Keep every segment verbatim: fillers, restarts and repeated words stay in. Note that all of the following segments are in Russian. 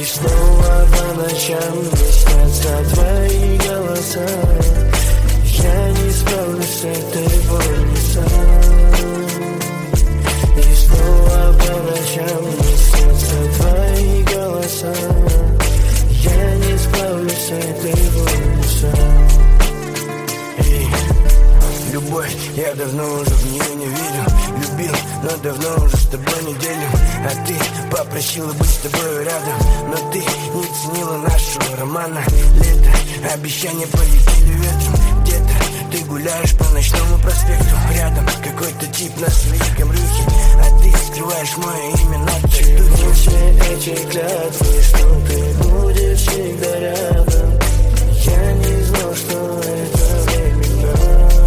И снова по ночам мне снятся твои голоса. Я не справлюсь с этой болью сам. И снова по ночам мне снятся твои голоса. Я не справлюсь с этой болью сам. Эй, любовь, я давно уже в нее не верю. Любил, но давно уже с тобой не делю. А ты попросила быть с тобой рядом, но ты не ценила нашего романа. Лето, обещания полетели ветром. Где-то ты гуляешь по ночному проспекту. Рядом какой-то тип на своей камрюхе, а ты скрываешь мое имя на татухе. Все эти клятвы, что ты будешь всегда рядом. Я не знал, что это временно.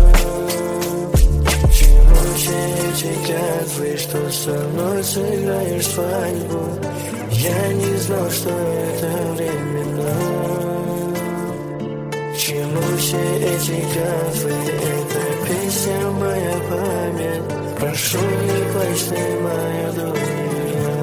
Чему все эти клятвы, что со мной сыграешь свадьбу. Я не знал, что это временно. Чему все эти клятвы, это песня моя память. Прошу, не плачь ты, моя дуня.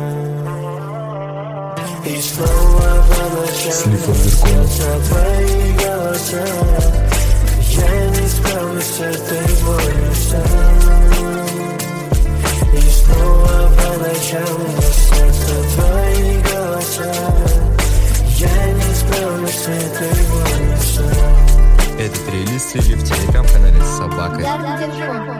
И снова по ночам снятся твои голоса. Я не справлюсь с этой болью сам. И снова по ночам снятся твои голоса. Я не справлюсь с этой болью сам. Этот релиз слили в телеграм-канале с собакой.